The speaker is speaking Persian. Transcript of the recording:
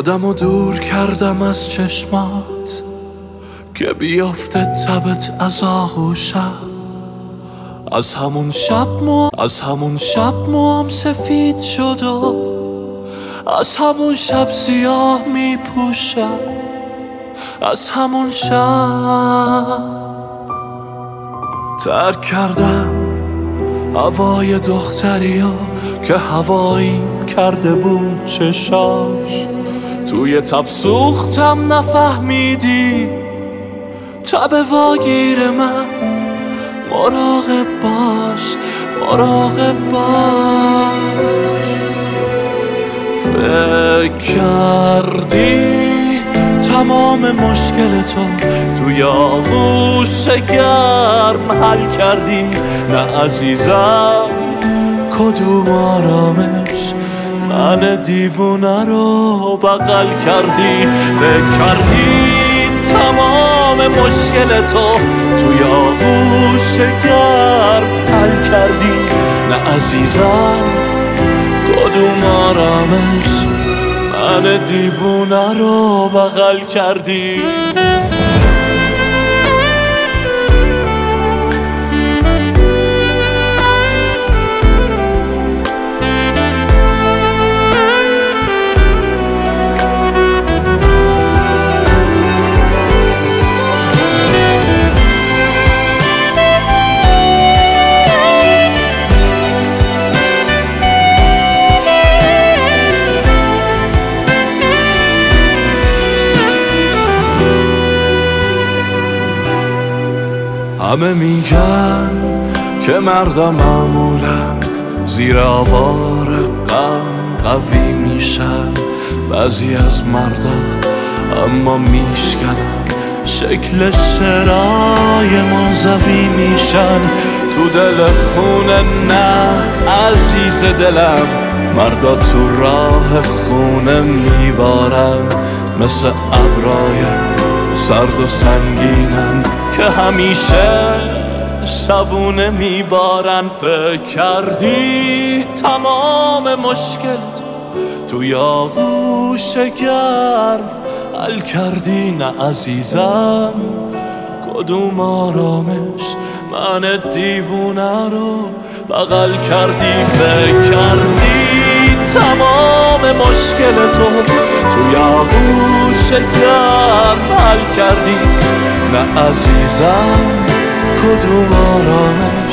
خودمو دور کردم از چشمات که بیافته تبت از آغوشم. از همون شب موام سفید شد و از همون شب سیاه می پوشم. از همون شب ترک کردم هوای دختریو که هواییم کرده بود چشاش. توی تب سوختم نفهمیدی تب واگیر من. مراقب باش فکر کردی تمام مشکل تو توی آغوش گرم حل کردی؟ نه عزیزم کدوم آرامش من دیوونه رو بغل کردی؟ فکر کردی تمام مشکل تو توی آغوش گرم حل کردی؟ نه عزیزم کدوم آرامش من دیوونه رو بغل کردی؟ همه میگن که مردم معمولا زیر آوار غم قوی میشن. بعضی از مردا اما میشکنن شکل شعرهای منزوی میشن. تو دل خونه نه عزیز دلم، مردا تو راه خونه میبارن. مثل ابرای سرد و سنگینن که همیشه شبونه میبارن. فکر کردی تمام مشکل توی آغوش گرم حل کردی؟ نه عزیزم کدوم آرامش من دیوونه رو بغل کردی؟ فکر کردی تمام مشکل تو توی آغوش گرم حل کردی؟ نه عزیزم کدوم آرامش